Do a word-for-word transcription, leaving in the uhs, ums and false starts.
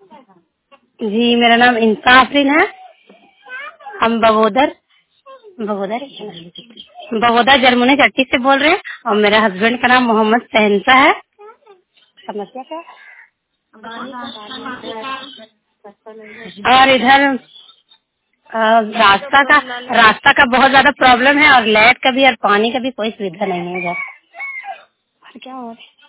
जी, मेरा नाम इंसा आफरीन है। हम बगोदर बगोदर बगोदर जर्मनी चट्टी से बोल रहे हैं और मेरे हस्बैंड का नाम मोहम्मद शहनशाह है। समस्या क्या है? और इधर अ, रास्ता का रास्ता का बहुत ज्यादा प्रॉब्लम है और लाइट का भी और पानी का भी कोई सुविधा नहीं है इधर। क्या हो रहा है?